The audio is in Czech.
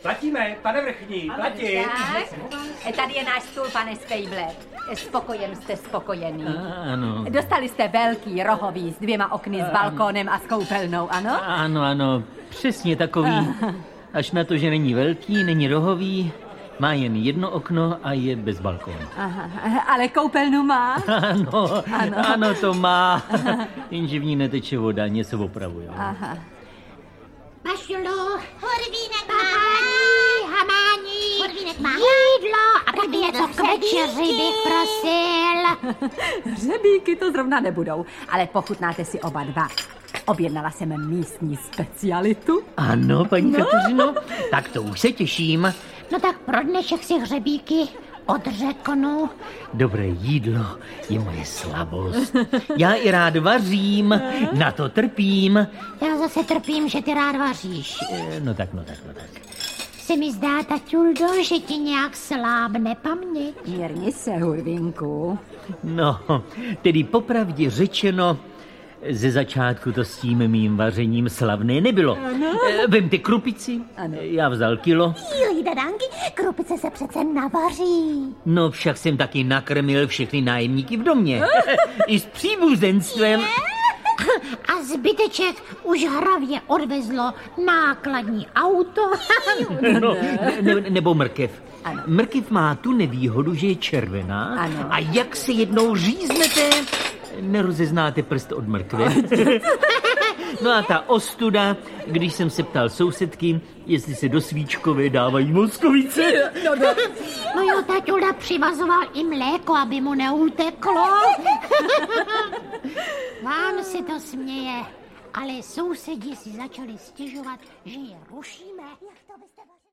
Platíme, pane vrchní, platím. Tady je náš stůl, pane Spejble. Spokojen jste spokojený. Ano. Dostali jste velký, rohový, s 2 okny, s balkónem a s koupelnou, ano? Ano, přesně takový. Až na to, že není velký, není rohový, má jen 1 okno a je bez balkónu. Aha, ale koupelnu má? Ano, to má. Jenže v ní neteče voda, něco opravuje. Aha. Mašulo, Hurvínek má, Hamáni, Hurvínek má jídlo a tak něco k večeři bych prosil. Hřebíky to zrovna nebudou, ale pochutnáte si oba 2. Objednala jsem místní specialitu. Ano, paní Kateřino, tak to už se těším. No tak pro dnešek si hřebíky odřeknu. Dobré jídlo je moje slabost. Já i rád vařím, na to trpím. Já zase trpím, že ty rád vaříš. No tak. Se mi zdá, taťuldo, že ti nějak slábne paměť. Mírni se, Hurvínku. No, tedy popravdě řečeno, ze začátku to s tím mým vařením slavné nebylo. Vemte krupici, já vzal kilo. Jí, dadanky, krupice se přece navaří. No však jsem taky nakrmil všechny nájemníky v domě. I s příbuzenstvem. A zbyteček už hravě odvezlo nákladní auto. No, nebo mrkev. Ano. Mrkev má tu nevýhodu, že je červená. Ano. A jak se jednou říznete, nerozeznáte prst od mrkve. No a ta ostuda, když jsem se ptal sousedky, jestli se do svíčkové dávají mozkovice. No jo, taťulda přivazoval i mléko, aby mu neuteklo. Vám si to směje, ale sousedi si začali stěžovat, že je rušíme.